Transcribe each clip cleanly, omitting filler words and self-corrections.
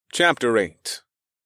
Chapter 8.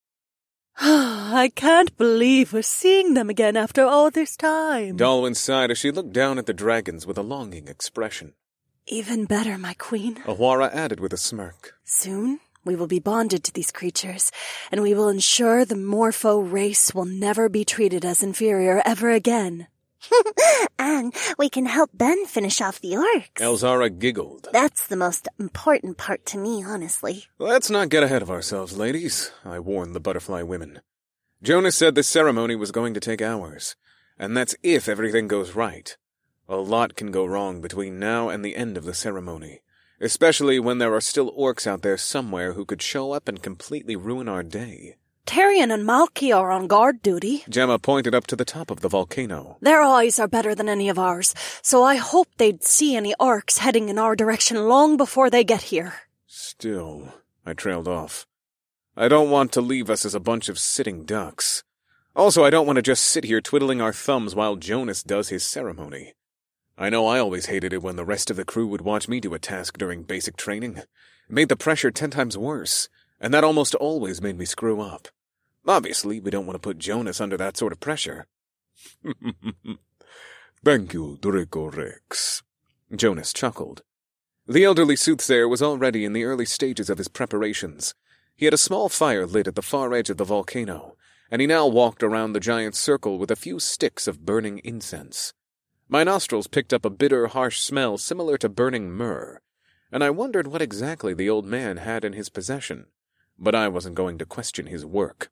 I can't believe we're seeing them again after all this time. Dalwyn sighed as she looked down at the dragons with a longing expression. Even better, my queen. Awara added with a smirk. Soon, we will be bonded to these creatures, and we will ensure the Morpho race will never be treated as inferior ever again. And we can help Ben finish off the orcs. Elzara giggled. That's the most important part to me, honestly. Let's not get ahead of ourselves, ladies, I warned the butterfly women. Jonas said this ceremony was going to take hours, and that's if everything goes right. A lot can go wrong between now and the end of the ceremony, especially when there are still orcs out there somewhere who could show up and completely ruin our day. Tyrion and Malky are on guard duty. Gemma pointed up to the top of the volcano. Their eyes are better than any of ours, so I hope they'd see any orcs heading in our direction long before they get here. Still, I trailed off. I don't want to leave us as a bunch of sitting ducks. Also, I don't want to just sit here twiddling our thumbs while Jonas does his ceremony. I know I always hated it when the rest of the crew would watch me do a task during basic training. It made the pressure 10 times worse, and that almost always made me screw up. Obviously, we don't want to put Jonas under that sort of pressure. Thank you, Draco Rex. Jonas chuckled. The elderly soothsayer was already in the early stages of his preparations. He had a small fire lit at the far edge of the volcano, and he now walked around the giant circle with a few sticks of burning incense. My nostrils picked up a bitter, harsh smell similar to burning myrrh, and I wondered what exactly the old man had in his possession, but I wasn't going to question his work.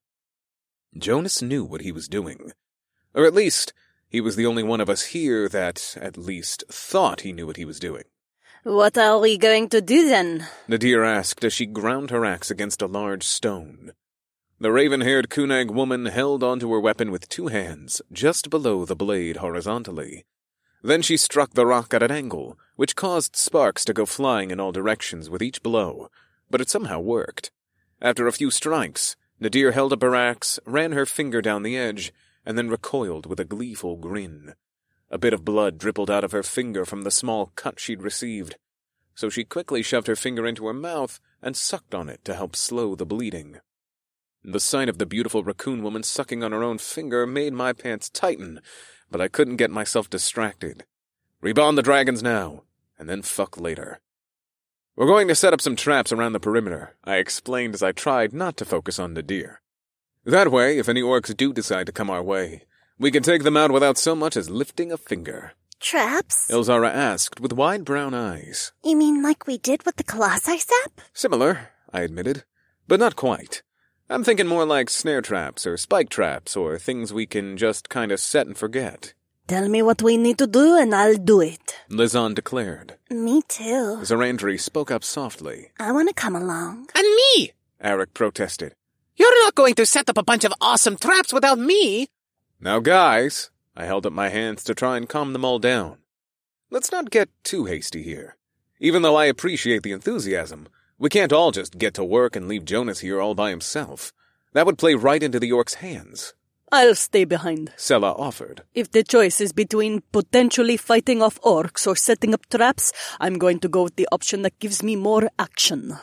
Jonas knew what he was doing. Or at least, he was the only one of us here that, at least, thought he knew what he was doing. What are we going to do then? Nadir asked as she ground her axe against a large stone. The raven-haired Kunag woman held onto her weapon with 2 hands, just below the blade horizontally. Then she struck the rock at an angle, which caused sparks to go flying in all directions with each blow, but it somehow worked. After a few strikes, Nadir held up her axe, ran her finger down the edge, and then recoiled with a gleeful grin. A bit of blood dribbled out of her finger from the small cut she'd received, so she quickly shoved her finger into her mouth and sucked on it to help slow the bleeding. The sight of the beautiful raccoon woman sucking on her own finger made my pants tighten, but I couldn't get myself distracted. Rebond the dragons now, and then fuck later. We're going to set up some traps around the perimeter, I explained as I tried not to focus on Nadir. That way, if any orcs do decide to come our way, we can take them out without so much as lifting a finger. Traps? Elzara asked with wide brown eyes. You mean like we did with the Colossi Sap? Similar, I admitted, but not quite. I'm thinking more like snare traps or spike traps or things we can just kind of set and forget. Tell me what we need to do and I'll do it. Lizan declared. Me too. Zarandri spoke up softly. I want to come along. And me! Arik protested. You're not going to set up a bunch of awesome traps without me! Now guys, I held up my hands to try and calm them all down. Let's not get too hasty here. Even though I appreciate the enthusiasm, we can't all just get to work and leave Jonas here all by himself. That would play right into the orcs' hands. I'll stay behind, Sela offered. If the choice is between potentially fighting off orcs or setting up traps, I'm going to go with the option that gives me more action.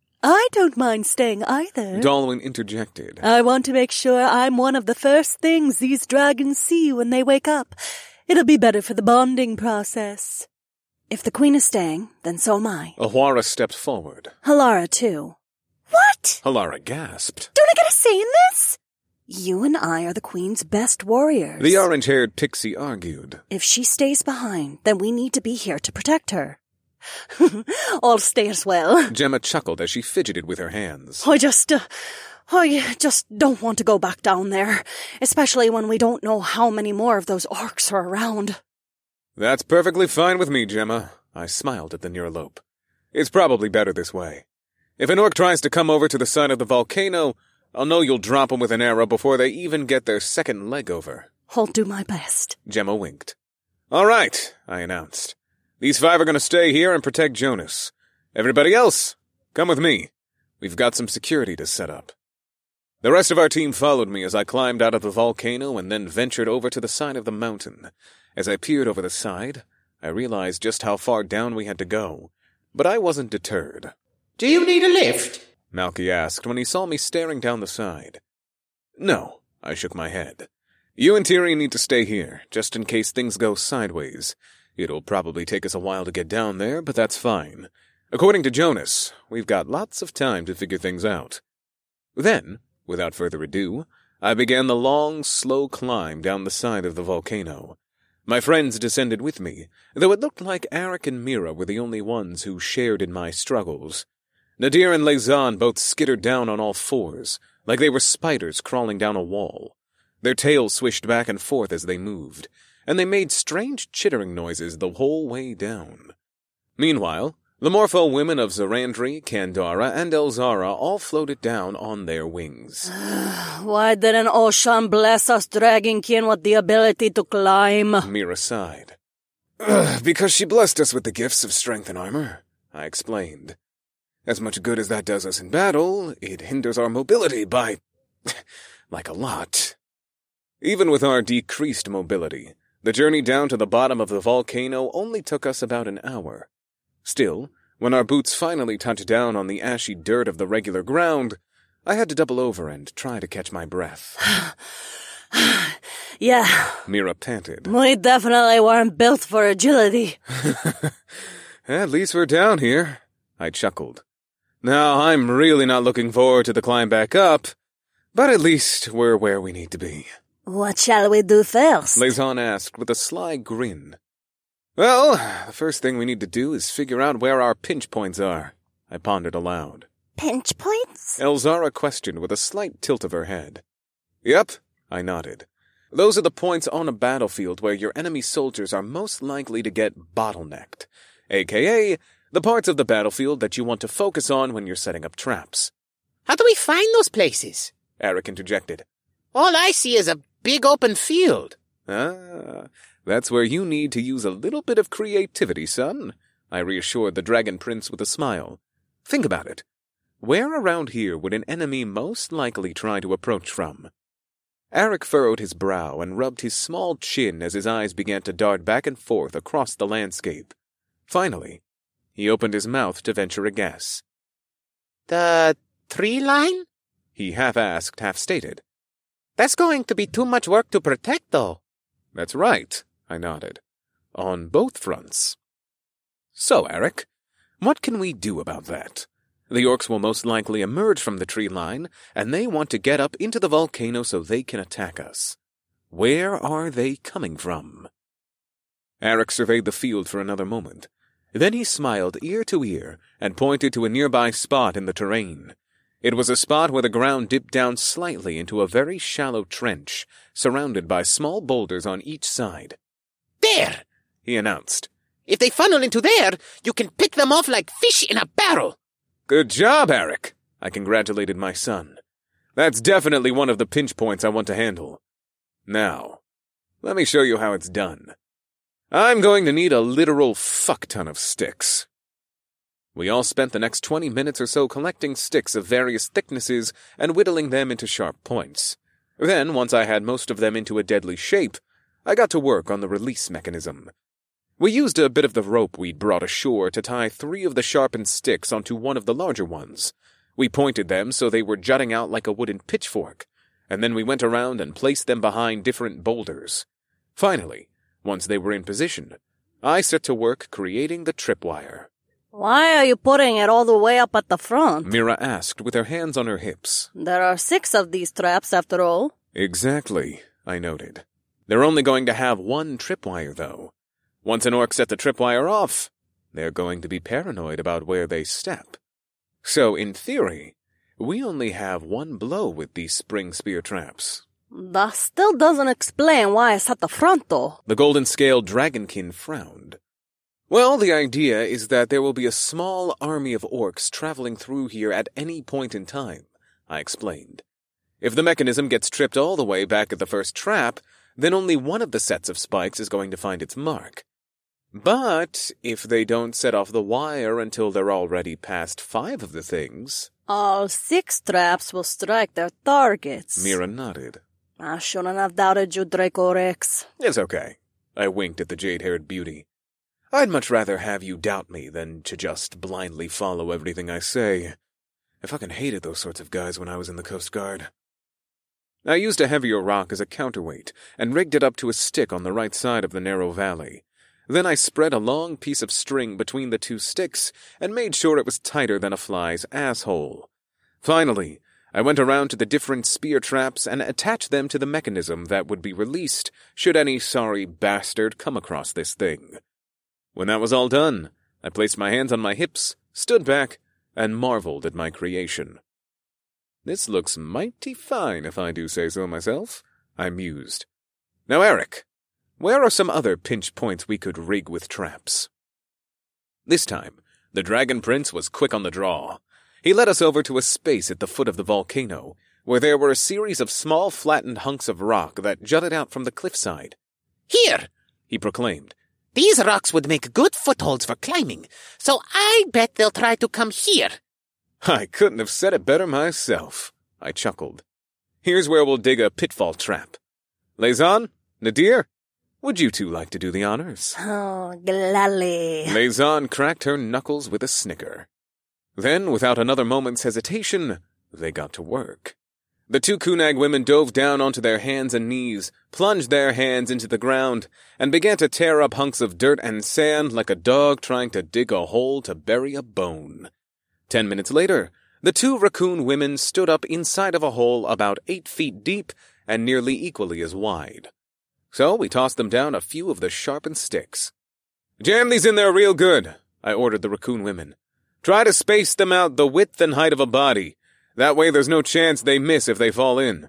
I don't mind staying either. Dalwyn interjected. I want to make sure I'm one of the first things these dragons see when they wake up. It'll be better for the bonding process. If the queen is staying, then so am I. Awara stepped forward. Halara, too. What? Halara gasped. Don't I get a say in this? You and I are the queen's best warriors. The orange-haired pixie argued. If she stays behind, then we need to be here to protect her. I'll stay as well. Gemma chuckled as she fidgeted with her hands. I just don't want to go back down there, especially when we don't know how many more of those orcs are around. That's perfectly fine with me, Gemma. I smiled at the Neurlope. It's probably better this way. If an orc tries to come over to the side of the volcano, I'll know you'll drop them with an arrow before they even get their second leg over. I'll do my best. Gemma winked. All right, I announced. These 5 are going to stay here and protect Jonas. Everybody else, come with me. We've got some security to set up. The rest of our team followed me as I climbed out of the volcano and then ventured over to the side of the mountain. As I peered over the side, I realized just how far down we had to go, but I wasn't deterred. Do you need a lift? Malky asked when he saw me staring down the side. No, I shook my head. You and Tiri need to stay here, just in case things go sideways. It'll probably take us a while to get down there, but that's fine. According to Jonas, we've got lots of time to figure things out. Then, without further ado, I began the long, slow climb down the side of the volcano. My friends descended with me, though it looked like Arik and Mira were the only ones who shared in my struggles. Nadir and Lezan both skittered down on all fours, like they were spiders crawling down a wall. Their tails swished back and forth as they moved, and they made strange chittering noises the whole way down. Meanwhile, the Morpho women of Zarandri, Kandara, and Elzara all floated down on their wings. Why didn't Oshan bless us Dragonkin with the ability to climb? Mira sighed. Because she blessed us with the gifts of strength and armor, I explained. As much good as that does us in battle, it hinders our mobility by... like a lot. Even with our decreased mobility, the journey down to the bottom of the volcano only took us about an hour. Still, when our boots finally touched down on the ashy dirt of the regular ground, I had to double over and try to catch my breath. Yeah. Mira panted. We definitely weren't built for agility. At least we're down here, I chuckled. Now, I'm really not looking forward to the climb back up, but at least we're where we need to be. What shall we do first? Lezan asked with a sly grin. Well, the first thing we need to do is figure out where our pinch points are, I pondered aloud. Pinch points? Elzara questioned with a slight tilt of her head. Yep, I nodded. Those are the points on a battlefield where your enemy soldiers are most likely to get bottlenecked, aka the parts of the battlefield that you want to focus on when you're setting up traps. How do we find those places? Arik interjected. All I see is a big open field. Ah, that's where you need to use a little bit of creativity, son, I reassured the Dragon Prince with a smile. Think about it. Where around here would an enemy most likely try to approach from? Arik furrowed his brow and rubbed his small chin as his eyes began to dart back and forth across the landscape. Finally, he opened his mouth to venture a guess. The tree line? He half-asked, half-stated. That's going to be too much work to protect, though. That's right, I nodded. On both fronts. So, Arik, what can we do about that? The orcs will most likely emerge from the tree line, and they want to get up into the volcano so they can attack us. Where are they coming from? Arik surveyed the field for another moment. Then he smiled ear to ear and pointed to a nearby spot in the terrain. It was a spot where the ground dipped down slightly into a very shallow trench, surrounded by small boulders on each side. There, he announced. If they funnel into there, you can pick them off like fish in a barrel. Good job, Arik, I congratulated my son. That's definitely one of the pinch points I want to handle. Now, let me show you how it's done. I'm going to need a literal fuck-ton of sticks. We all spent the next 20 minutes or so collecting sticks of various thicknesses and whittling them into sharp points. Then, once I had most of them into a deadly shape, I got to work on the release mechanism. We used a bit of the rope we'd brought ashore to tie 3 of the sharpened sticks onto one of the larger ones. We pointed them so they were jutting out like a wooden pitchfork, and then we went around and placed them behind different boulders. Finally, once they were in position, I set to work creating the tripwire. Why are you putting it all the way up at the front? Mira asked with her hands on her hips. There are 6 of these traps after all. Exactly, I noted. They're only going to have 1 tripwire, though. Once an orc set the tripwire off, they're going to be paranoid about where they step. So, in theory, we only have 1 blow with these spring spear traps. That still doesn't explain why it's at the front, though. The golden-scaled dragonkin frowned. Well, the idea is that there will be a small army of orcs traveling through here at any point in time, I explained. If the mechanism gets tripped all the way back at the first trap, then only one of the sets of spikes is going to find its mark. But if they don't set off the wire until they're already past 5 of the things... All 6 traps will strike their targets. Mira nodded. I shouldn't have doubted you, Draco Rex. It's okay. I winked at the jade-haired beauty. I'd much rather have you doubt me than to just blindly follow everything I say. I fucking hated those sorts of guys when I was in the Coast Guard. I used a heavier rock as a counterweight and rigged it up to a stick on the right side of the narrow valley. Then I spread a long piece of string between the two sticks and made sure it was tighter than a fly's asshole. Finally, I went around to the different spear traps and attached them to the mechanism that would be released should any sorry bastard come across this thing. When that was all done, I placed my hands on my hips, stood back, and marveled at my creation. This looks mighty fine, if I do say so myself, I mused. Now, Eric, where are some other pinch points we could rig with traps? This time, the Dragon Prince was quick on the draw. He led us over to a space at the foot of the volcano, where there were a series of small flattened hunks of rock that jutted out from the cliffside. Here, he proclaimed. These rocks would make good footholds for climbing, so I bet they'll try to come here. I couldn't have said it better myself, I chuckled. Here's where we'll dig a pitfall trap. Lezan, Nadir, would you two like to do the honors? Oh, gladly. Lezan cracked her knuckles with a snicker. Then, without another moment's hesitation, they got to work. The two Kunag women dove down onto their hands and knees, plunged their hands into the ground, and began to tear up hunks of dirt and sand like a dog trying to dig a hole to bury a bone. 10 minutes later, the two raccoon women stood up inside of a hole about 8 feet deep and nearly equally as wide. So we tossed them down a few of the sharpened sticks. Jam these in there real good, I ordered the raccoon women. Try to space them out the width and height of a body. That way there's no chance they miss if they fall in.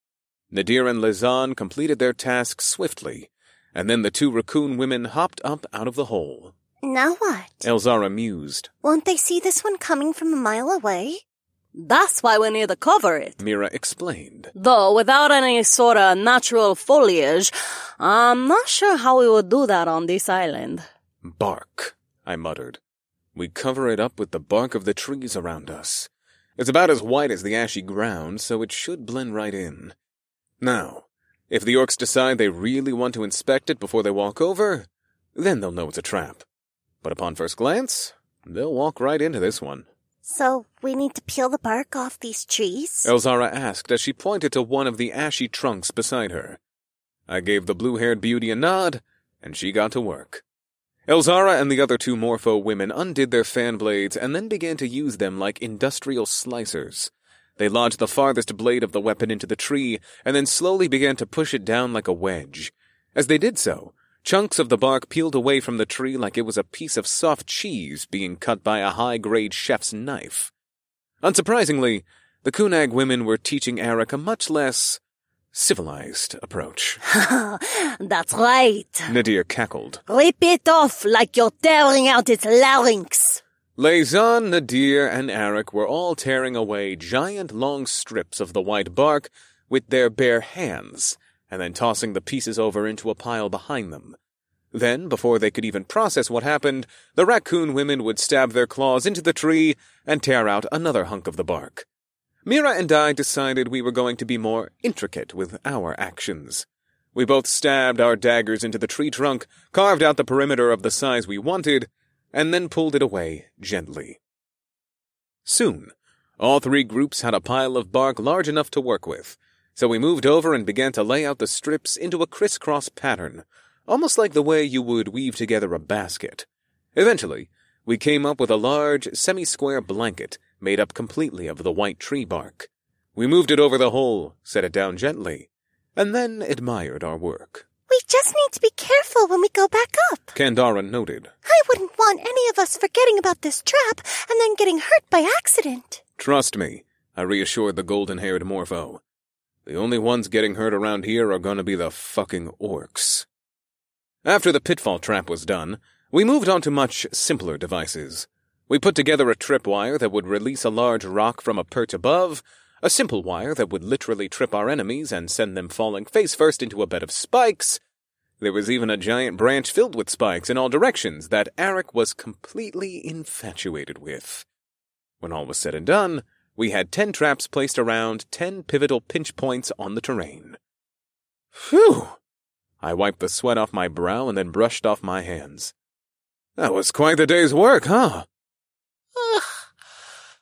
Nadir and Lezan completed their task swiftly, and then the two raccoon women hopped up out of the hole. Now what? Elzara mused. Won't they see this one coming from a mile away? That's why we need to cover it. Mira explained. Though, without any sort of natural foliage, I'm not sure how we would do that on this island. Bark, I muttered. We cover it up with the bark of the trees around us. It's about as white as the ashy ground, so it should blend right in. Now, if the orcs decide they really want to inspect it before they walk over, then they'll know it's a trap. But upon first glance, they'll walk right into this one. So we need to peel the bark off these trees? Elzara asked as she pointed to one of the ashy trunks beside her. I gave the blue-haired beauty a nod, and she got to work. Elzara and the other two Morpho women undid their fan blades and then began to use them like industrial slicers. They lodged the farthest blade of the weapon into the tree and then slowly began to push it down like a wedge. As they did so, chunks of the bark peeled away from the tree like it was a piece of soft cheese being cut by a high-grade chef's knife. Unsurprisingly, the Kunag women were teaching Eric a much less civilized approach. That's right. Nadir cackled. Rip it off like you're tearing out its larynx. Lezan, Nadir, and Eric were all tearing away giant long strips of the white bark with their bare hands, and then tossing the pieces over into a pile behind them. Then, before they could even process what happened, the raccoon women would stab their claws into the tree and tear out another hunk of the bark. Mira and I decided we were going to be more intricate with our actions. We both stabbed our daggers into the tree trunk, carved out the perimeter of the size we wanted, and then pulled it away gently. Soon, all three groups had a pile of bark large enough to work with, so we moved over and began to lay out the strips into a crisscross pattern, almost like the way you would weave together a basket. Eventually, we came up with a large, semi-square blanket made up completely of the white tree bark. We moved it over the hole, set it down gently, and then admired our work. We just need to be careful when we go back up. Kandara noted. I wouldn't want any of us forgetting about this trap and then getting hurt by accident. Trust me, I reassured the golden-haired Morpho. The only ones getting hurt around here are going to be the fucking orcs. After the pitfall trap was done, we moved on to much simpler devices. We put together a tripwire that would release a large rock from a perch above, a simple wire that would literally trip our enemies and send them falling face first into a bed of spikes. There was even a giant branch filled with spikes in all directions that Eric was completely infatuated with. When all was said and done, we had 10 traps placed around 10 pivotal pinch points on the terrain. Phew! I wiped the sweat off my brow and then brushed off my hands. That was quite the day's work, huh?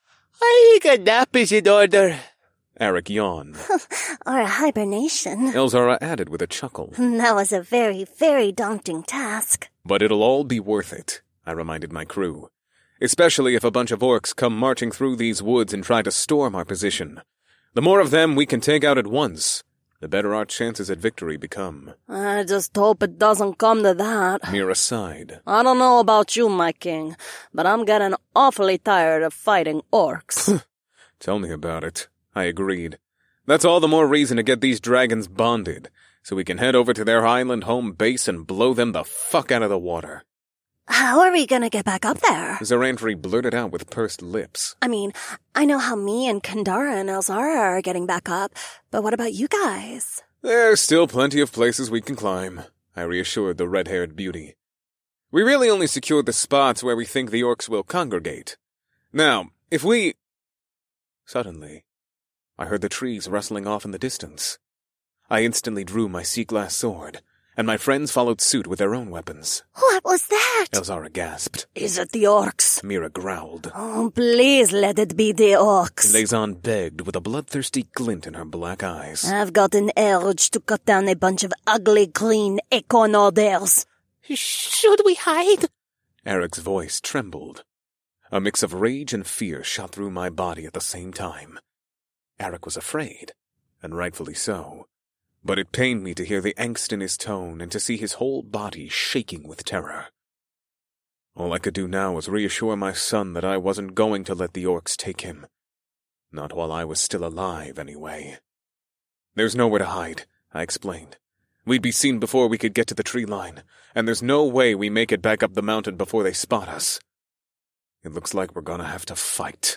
I think a nap is in order. Arik yawned. Or a hibernation. Elzara added with a chuckle. That was a very, very daunting task. But it'll all be worth it, I reminded my crew. Especially if a bunch of orcs come marching through these woods and try to storm our position. The more of them we can take out at once, the better our chances at victory become. I just hope it doesn't come to that. Mira sighed. I don't know about you, my king, but I'm getting awfully tired of fighting orcs. Tell me about it, I agreed. That's all the more reason to get these dragons bonded, so we can head over to their island home base and blow them the fuck out of the water. How are we gonna get back up there? Zarantri blurted out with pursed lips. I mean, I know how me and Kandara and Elzara are getting back up, but what about you guys? There's still plenty of places we can climb, I reassured the red-haired beauty. We really only secured the spots where we think the orcs will congregate. Now, if we... Suddenly, I heard the trees rustling off in the distance. I instantly drew my sea glass sword, and my friends followed suit with their own weapons. What was that? Elzara gasped. Is it the orcs? Mira growled. Oh, please let it be the orcs. Lezan begged with a bloodthirsty glint in her black eyes. I've got an urge to cut down a bunch of ugly, green econoders. Should we hide? Eric's voice trembled. A mix of rage and fear shot through my body at the same time. Eric was afraid, and rightfully so. But it pained me to hear the angst in his tone and to see his whole body shaking with terror. All I could do now was reassure my son that I wasn't going to let the orcs take him. Not while I was still alive, anyway. There's nowhere to hide, I explained. We'd be seen before we could get to the tree line, and there's no way we make it back up the mountain before they spot us. It looks like we're gonna have to fight.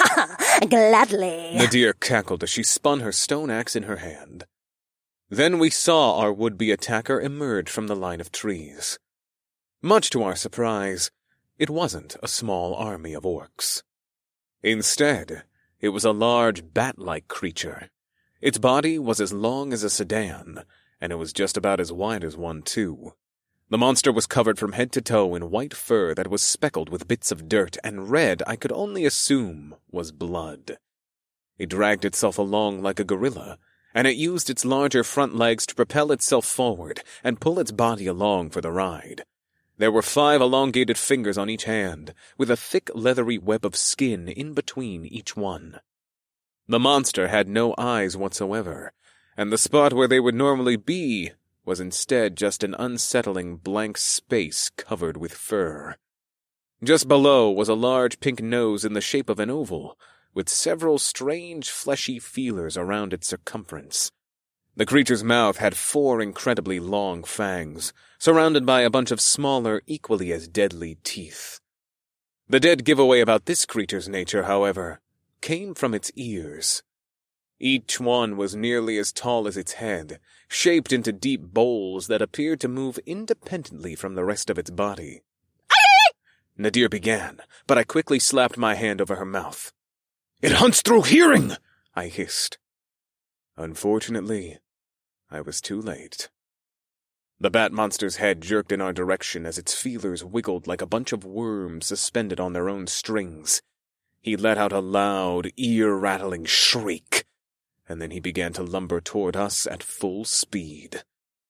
Gladly. Nadir cackled as she spun her stone axe in her hand. Then we saw our would-be attacker emerge from the line of trees. Much to our surprise, it wasn't a small army of orcs. Instead, it was a large bat-like creature. Its body was as long as a sedan, and it was just about as wide as one, too. The monster was covered from head to toe in white fur that was speckled with bits of dirt, and red I could only assume was blood. It dragged itself along like a gorilla, and it used its larger front legs to propel itself forward and pull its body along for the ride. There were 5 elongated fingers on each hand, with a thick leathery web of skin in between each one. The monster had no eyes whatsoever, and the spot where they would normally be was instead just an unsettling blank space covered with fur. Just below was a large pink nose in the shape of an oval, with several strange fleshy feelers around its circumference. The creature's mouth had 4 incredibly long fangs, surrounded by a bunch of smaller, equally as deadly teeth. The dead giveaway about this creature's nature, however, came from its ears. Each one was nearly as tall as its head, shaped into deep bowls that appeared to move independently from the rest of its body. Nadir began, but I quickly slapped my hand over her mouth. "It hunts through hearing!" I hissed. Unfortunately, I was too late. The bat monster's head jerked in our direction as its feelers wiggled like a bunch of worms suspended on their own strings. He let out a loud, ear-rattling shriek, and then he began to lumber toward us at full speed.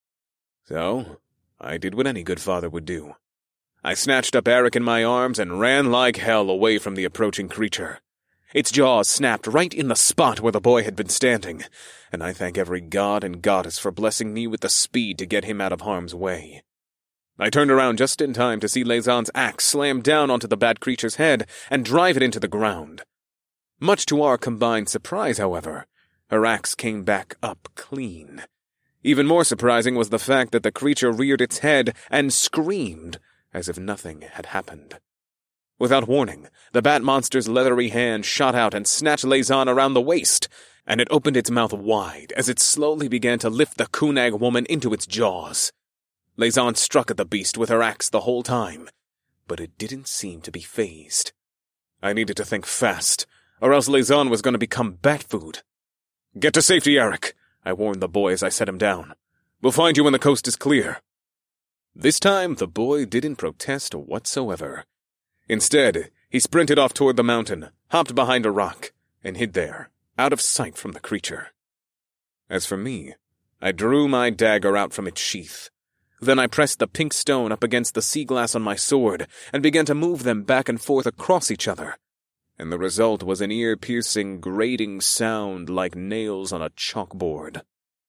So, I did what any good father would do. I snatched up Eric in my arms and ran like hell away from the approaching creature. Its jaws snapped right in the spot where the boy had been standing, and I thank every god and goddess for blessing me with the speed to get him out of harm's way. I turned around just in time to see Lezan's axe slam down onto the bat creature's head and drive it into the ground. Much to our combined surprise, however, her axe came back up clean. Even more surprising was the fact that the creature reared its head and screamed as if nothing had happened. Without warning, the bat monster's leathery hand shot out and snatched Lezan around the waist, and it opened its mouth wide as it slowly began to lift the Kunag woman into its jaws. Lezan struck at the beast with her axe the whole time, but it didn't seem to be fazed. I needed to think fast, or else Lezan was going to become bat food. "Get to safety, Eric," I warned the boy as I set him down. "We'll find you when the coast is clear." This time, the boy didn't protest whatsoever. Instead, He sprinted off toward the mountain, hopped behind a rock, and hid there, out of sight from the creature. As for me, I drew my dagger out from its sheath. Then I pressed the pink stone up against the sea glass on my sword and began to move them back and forth across each other. And the result was an ear-piercing, grating sound like nails on a chalkboard.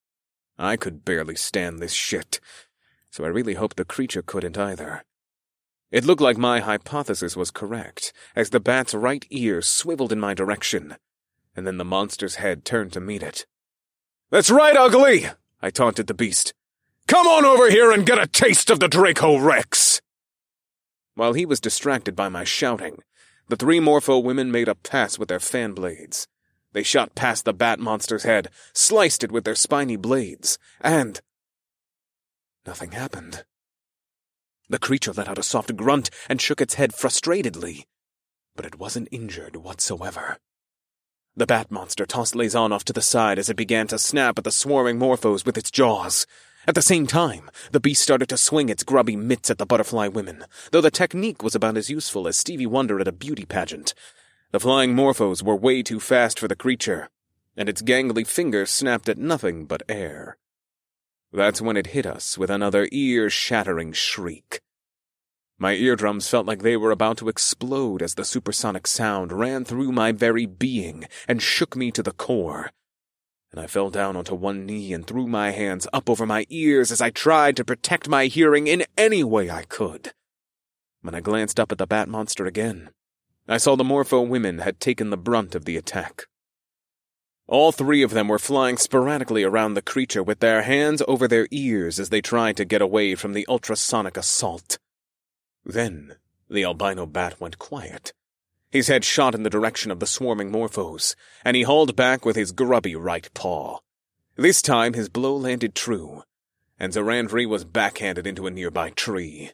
I could barely stand this shit, so I really hoped the creature couldn't either. It looked like my hypothesis was correct, as the bat's right ear swiveled in my direction, and then the monster's head turned to meet it. "That's right, ugly!" I taunted the beast. "Come on over here and get a taste of the Draco Rex!" While he was distracted by my shouting, the 3 Morpho women made a pass with their fan blades. They shot past the bat monster's head, sliced it with their spiny blades, and nothing happened. The creature let out a soft grunt and shook its head frustratedly, but it wasn't injured whatsoever. The bat monster tossed Lazan off to the side as it began to snap at the swarming Morphos with its jaws. At the same time, the beast started to swing its grubby mitts at the butterfly women, though the technique was about as useful as Stevie Wonder at a beauty pageant. The flying Morphos were way too fast for the creature, and its gangly fingers snapped at nothing but air. That's when it hit us with another ear-shattering shriek. My eardrums felt like they were about to explode as the supersonic sound ran through my very being and shook me to the core. And I fell down onto one knee and threw my hands up over my ears as I tried to protect my hearing in any way I could. When I glanced up at the bat monster again, I saw the Morpho women had taken the brunt of the attack. All 3 of them were flying sporadically around the creature with their hands over their ears as they tried to get away from the ultrasonic assault. Then the albino bat went quiet. His head shot in the direction of the swarming Morphos, and he hauled back with his grubby right paw. This time his blow landed true, and Zarandri was backhanded into a nearby tree.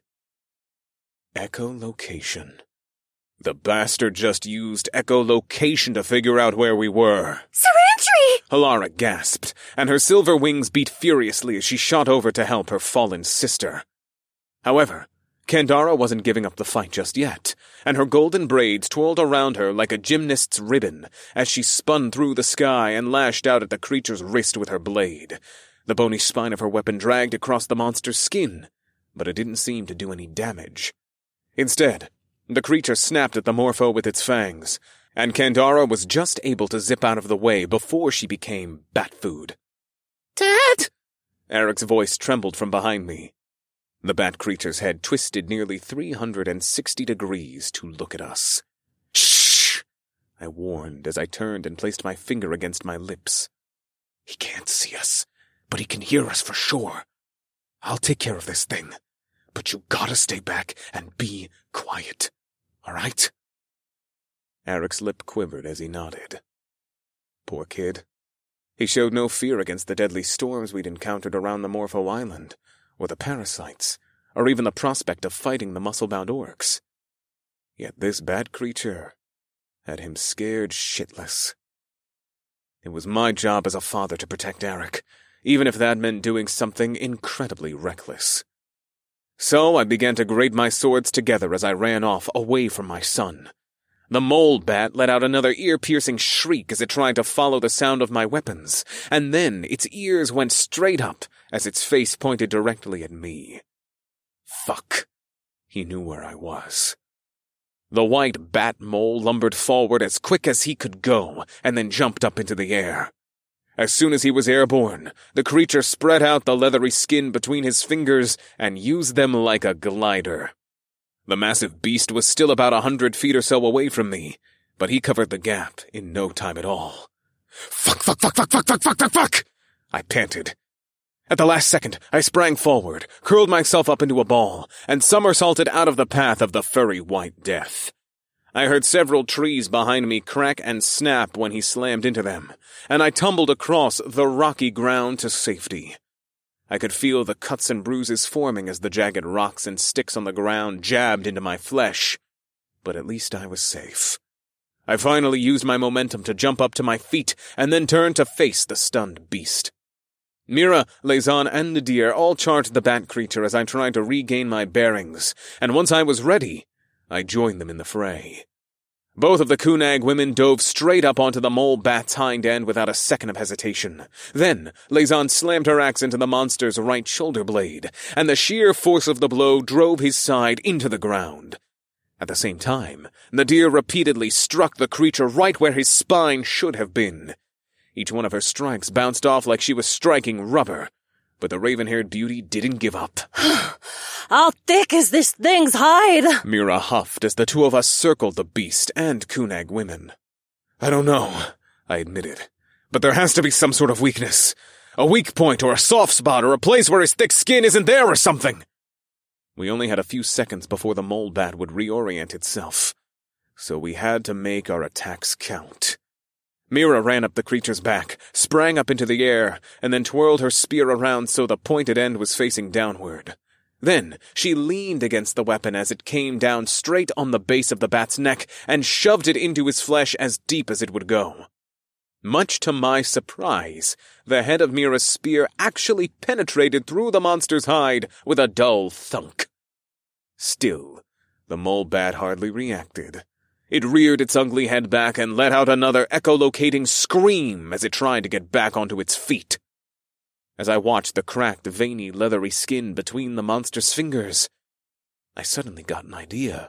Echolocation. The bastard just used echolocation to figure out where we were. Zarandri! Halara gasped, and her silver wings beat furiously as she shot over to help her fallen sister. However, Kandara wasn't giving up the fight just yet, and her golden braids twirled around her like a gymnast's ribbon as she spun through the sky and lashed out at the creature's wrist with her blade. The bony spine of her weapon dragged across the monster's skin, but it didn't seem to do any damage. Instead, the creature snapped at the Morpho with its fangs, and Kandara was just able to zip out of the way before she became bat food. Dad! Eric's voice trembled from behind me. The bat creature's head twisted nearly 360 degrees to look at us. "Shh!" I warned as I turned and placed my finger against my lips. "He can't see us, but he can hear us for sure. I'll take care of this thing, but you gotta stay back and be quiet, all right?" Eric's lip quivered as he nodded. Poor kid. He showed no fear against the deadly storms we'd encountered around the Morpho Island, or the parasites, or even the prospect of fighting the muscle-bound orcs. Yet this bad creature had him scared shitless. It was my job as a father to protect Eric, even if that meant doing something incredibly reckless. So I began to grate my swords together as I ran off away from my son. The mole bat let out another ear-piercing shriek as it tried to follow the sound of my weapons, and then its ears went straight up as its face pointed directly at me. Fuck. He knew where I was. The white bat mole lumbered forward as quick as he could go, and then jumped up into the air. As soon as he was airborne, the creature spread out the leathery skin between his fingers and used them like a glider. The massive beast was still about 100 feet or so away from me, but he covered the gap in no time at all. Fuck! I panted. At the last second, I sprang forward, curled myself up into a ball, and somersaulted out of the path of the furry white death. I heard several trees behind me crack and snap when he slammed into them, and I tumbled across the rocky ground to safety. I could feel the cuts and bruises forming as the jagged rocks and sticks on the ground jabbed into my flesh, but at least I was safe. I finally used my momentum to jump up to my feet and then turned to face the stunned beast. Mira, Lazan, and Nadir all charged the bat creature as I tried to regain my bearings, and once I was ready, I joined them in the fray. Both of the Kunag women dove straight up onto the mole bat's hind end without a second of hesitation. Then, Lezan slammed her axe into the monster's right shoulder blade, and the sheer force of the blow drove his side into the ground. At the same time, Nadir repeatedly struck the creature right where his spine should have been. Each one of her strikes bounced off like she was striking rubber, but the raven-haired beauty didn't give up. How thick is this thing's hide? Mira huffed as the two of us circled the beast and Kunag women. I don't know, I admitted, but there has to be some sort of weakness. A weak point or a soft spot or a place where his thick skin isn't there or something. We only had a few seconds before the mole bat would reorient itself, so we had to make our attacks count. Mira ran up the creature's back, sprang up into the air, and then twirled her spear around so the pointed end was facing downward. Then she leaned against the weapon as it came down straight on the base of the bat's neck and shoved it into his flesh as deep as it would go. Much to my surprise, the head of Mira's spear actually penetrated through the monster's hide with a dull thunk. Still, the mole bat hardly reacted. It reared its ugly head back and let out another echolocating scream as it tried to get back onto its feet. As I watched the cracked, veiny, leathery skin between the monster's fingers, I suddenly got an idea.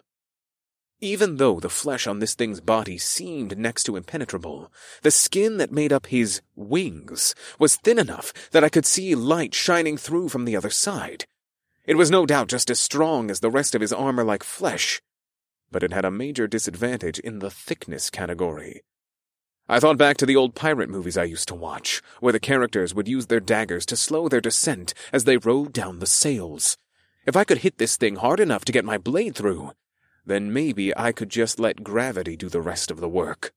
Even though the flesh on this thing's body seemed next to impenetrable, the skin that made up his wings was thin enough that I could see light shining through from the other side. It was no doubt just as strong as the rest of his armor-like flesh, but it had a major disadvantage in the thickness category. I thought back to the old pirate movies I used to watch, where the characters would use their daggers to slow their descent as they rode down the sails. If I could hit this thing hard enough to get my blade through, then maybe I could just let gravity do the rest of the work.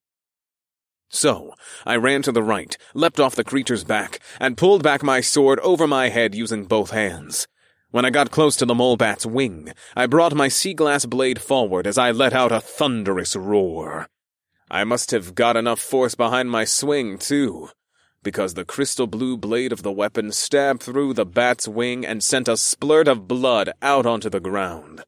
So, I ran to the right, leapt off the creature's back, and pulled back my sword over my head using both hands. When I got close to the mole bat's wing, I brought my sea glass blade forward as I let out a thunderous roar. I must have got enough force behind my swing, too, because the crystal blue blade of the weapon stabbed through the bat's wing and sent a splurt of blood out onto the ground.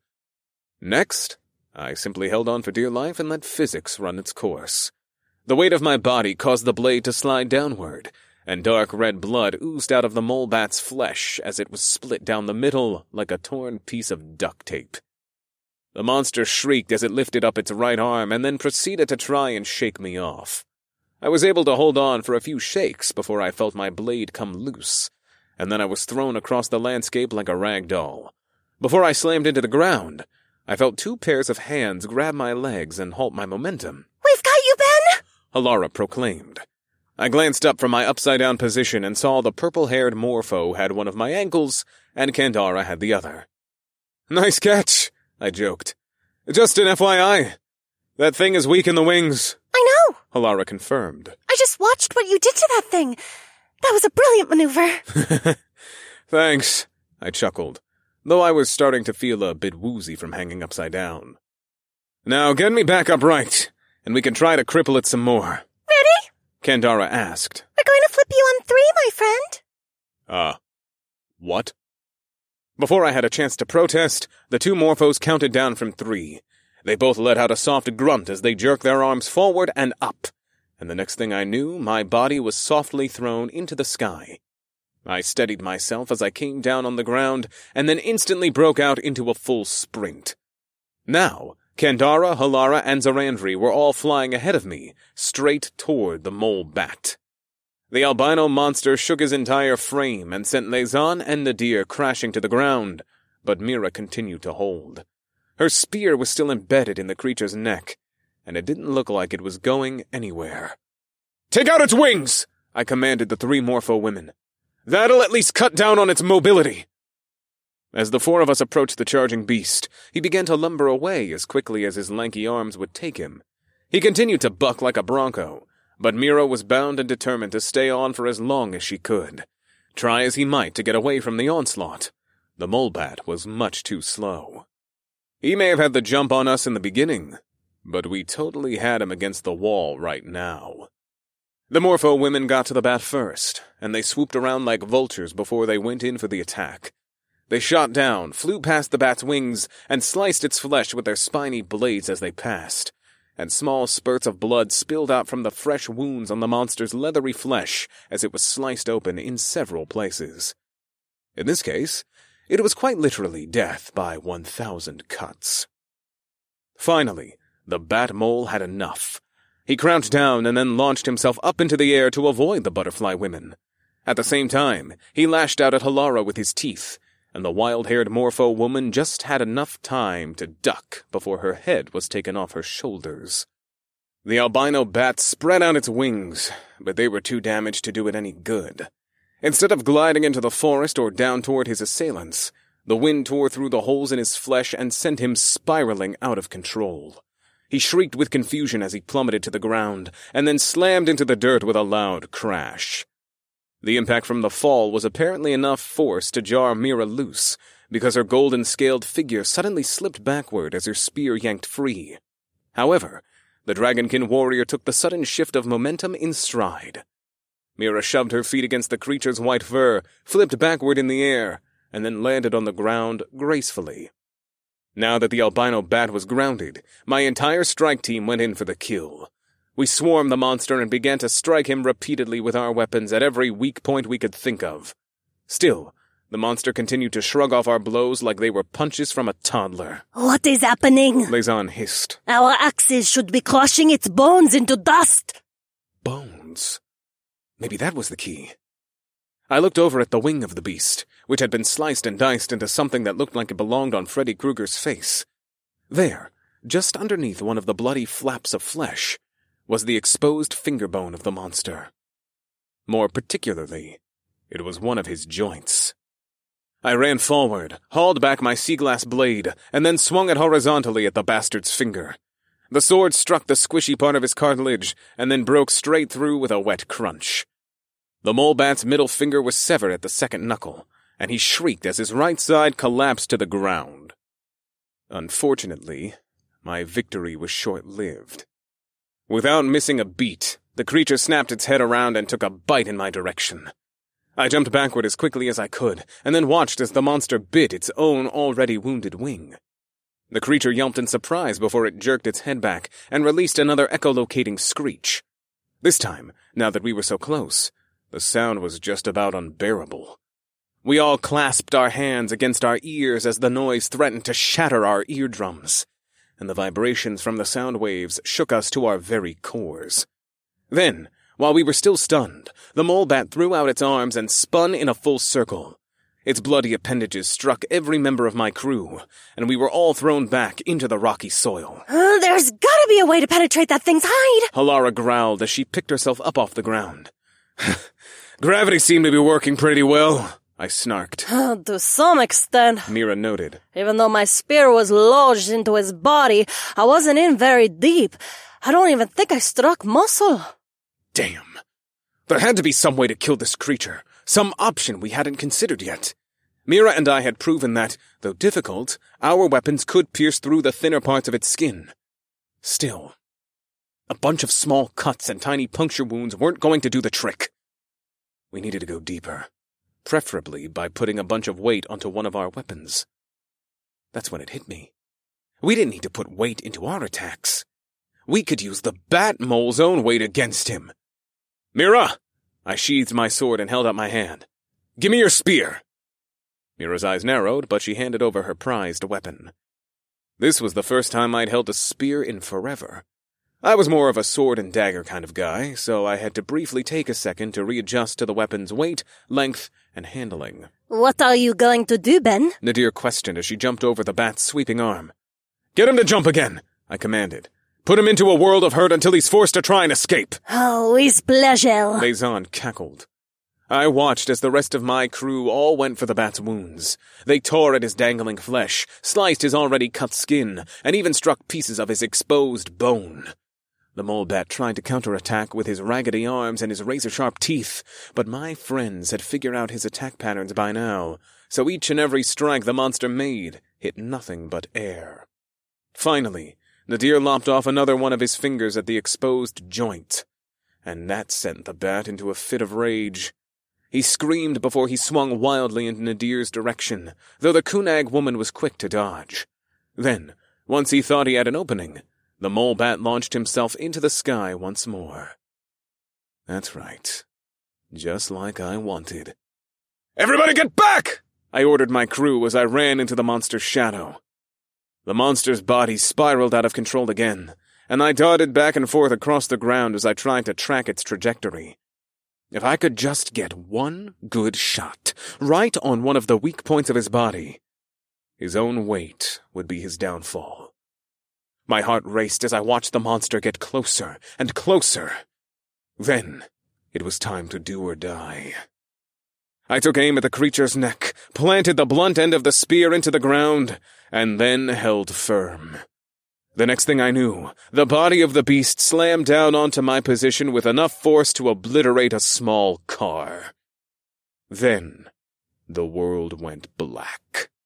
Next, I simply held on for dear life and let physics run its course. The weight of my body caused the blade to slide downward, and dark red blood oozed out of the mole bat's flesh as it was split down the middle like a torn piece of duct tape. The monster shrieked as it lifted up its right arm and then proceeded to try and shake me off. I was able to hold on for a few shakes before I felt my blade come loose, and then I was thrown across the landscape like a rag doll. Before I slammed into the ground, I felt two pairs of hands grab my legs and halt my momentum. We've got you, Ben! Halara proclaimed. I glanced up from my upside-down position and saw the purple-haired Morpho had one of my ankles and Kandara had the other. Nice catch, I joked. Just an FYI. That thing is weak in the wings. I know, Halara confirmed. I just watched what you did to that thing. That was a brilliant maneuver. Thanks, I chuckled, though I was starting to feel a bit woozy from hanging upside down. Now get me back upright, and we can try to cripple it some more. Ready? Kandara asked. We're going to flip you on 3, my friend. What? Before I had a chance to protest, the two Morphos counted down from 3. They both let out a soft grunt as they jerked their arms forward and up, and the next thing I knew, my body was softly thrown into the sky. I steadied myself as I came down on the ground, and then instantly broke out into a full sprint. Now, Kandara, Halara, and Zarandri were all flying ahead of me, straight toward the mole bat. The albino monster shook his entire frame and sent Lezan and Nadir crashing to the ground, but Mira continued to hold. Her spear was still embedded in the creature's neck, and it didn't look like it was going anywhere. Take out its wings! I commanded the 3 Morpho women. That'll at least cut down on its mobility. As the 4 of us approached the charging beast, he began to lumber away as quickly as his lanky arms would take him. He continued to buck like a bronco, but Mira was bound and determined to stay on for as long as she could. Try as he might to get away from the onslaught, the mole bat was much too slow. He may have had the jump on us in the beginning, but we totally had him against the wall right now. The Morpho women got to the bat first, and they swooped around like vultures before they went in for the attack. They shot down, flew past the bat's wings, and sliced its flesh with their spiny blades as they passed. and small spurts of blood spilled out from the fresh wounds on the monster's leathery flesh as it was sliced open in several places. In this case, it was quite literally death by 1,000 cuts. Finally, the bat mole had enough. He crouched down and then launched himself up into the air to avoid the butterfly women. At the same time, he lashed out at Halara with his teeth, and the wild-haired morpho woman just had enough time to duck before her head was taken off her shoulders. The albino bat spread out its wings, but they were too damaged to do it any good. Instead of gliding into the forest or down toward his assailants, the wind tore through the holes in his flesh and sent him spiraling out of control. He shrieked with confusion as he plummeted to the ground, and then slammed into the dirt with a loud crash. The impact from the fall was apparently enough force to jar Mira loose, because her golden-scaled figure suddenly slipped backward as her spear yanked free. However, the Dragonkin warrior took the sudden shift of momentum in stride. Mira shoved her feet against the creature's white fur, flipped backward in the air, and then landed on the ground gracefully. Now that the albino bat was grounded, my entire strike team went in for the kill. We swarmed the monster and began to strike him repeatedly with our weapons at every weak point we could think of. Still, the monster continued to shrug off our blows like they were punches from a toddler. What is happening? Lazan hissed. Our axes should be crushing its bones into dust. Bones? Maybe that was the key. I looked over at the wing of the beast, which had been sliced and diced into something that looked like it belonged on Freddy Krueger's face. There, just underneath one of the bloody flaps of flesh, was the exposed finger bone of the monster. More particularly, it was one of his joints. I ran forward, hauled back my sea glass blade, and then swung it horizontally at the bastard's finger. The sword struck the squishy part of his cartilage, and then broke straight through with a wet crunch. The mole bat's middle finger was severed at the second knuckle, and he shrieked as his right side collapsed to the ground. Unfortunately, my victory was short-lived. Without missing a beat, the creature snapped its head around and took a bite in my direction. I jumped backward as quickly as I could, and then watched as the monster bit its own already wounded wing. The creature yelped in surprise before it jerked its head back and released another echolocating screech. This time, now that we were so close, the sound was just about unbearable. We all clasped our hands against our ears as the noise threatened to shatter our eardrums, and the vibrations from the sound waves shook us to our very cores. Then, while we were still stunned, the mole bat threw out its arms and spun in a full circle. Its bloody appendages struck every member of my crew, and we were all thrown back into the rocky soil. There's gotta be a way to penetrate that thing's hide! Halara growled as she picked herself up off the ground. Gravity seemed to be working pretty well, I snarked. To some extent. Mira noted. Even though my spear was lodged into his body, I wasn't in very deep. I don't even think I struck muscle. Damn. There had to be some way to kill this creature, some option we hadn't considered yet. Mira and I had proven that, though difficult, our weapons could pierce through the thinner parts of its skin. Still, a bunch of small cuts and tiny puncture wounds weren't going to do the trick. We needed to go deeper, preferably by putting a bunch of weight onto one of our weapons. That's when it hit me. We didn't need to put weight into our attacks. We could use the bat mole's own weight against him. Mira! I sheathed my sword and held out my hand. Give me your spear! Mira's eyes narrowed, but she handed over her prized weapon. This was the first time I'd held a spear in forever. I was more of a sword and dagger kind of guy, so I had to briefly take a second to readjust to the weapon's weight, length, and handling. What are you going to do, Ben? Nadir questioned as she jumped over the bat's sweeping arm. Get him to jump again, I commanded. Put him into a world of hurt until he's forced to try and escape. Oh, with pleasure. Lazan cackled. I watched as the rest of my crew all went for the bat's wounds. They tore at his dangling flesh, sliced his already cut skin, and even struck pieces of his exposed bone. The mole bat tried to counterattack with his raggedy arms and his razor-sharp teeth, but my friends had figured out his attack patterns by now, so each and every strike the monster made hit nothing but air. Finally, Nadir lopped off another one of his fingers at the exposed joint, and that sent the bat into a fit of rage. He screamed before he swung wildly in Nadir's direction, though the Kunag woman was quick to dodge. Then, once he thought he had an opening, The mole bat launched himself into the sky once more. That's right. Just like I wanted. "Everybody get back!" I ordered my crew as I ran into the monster's shadow. The monster's body spiraled out of control again, and I darted back and forth across the ground as I tried to track its trajectory. If I could just get one good shot, right on one of the weak points of his body, his own weight would be his downfall. My heart raced as I watched the monster get closer and closer. Then, it was time to do or die. I took aim at the creature's neck, planted the blunt end of the spear into the ground, and then held firm. The next thing I knew, the body of the beast slammed down onto my position with enough force to obliterate a small car. Then, the world went black.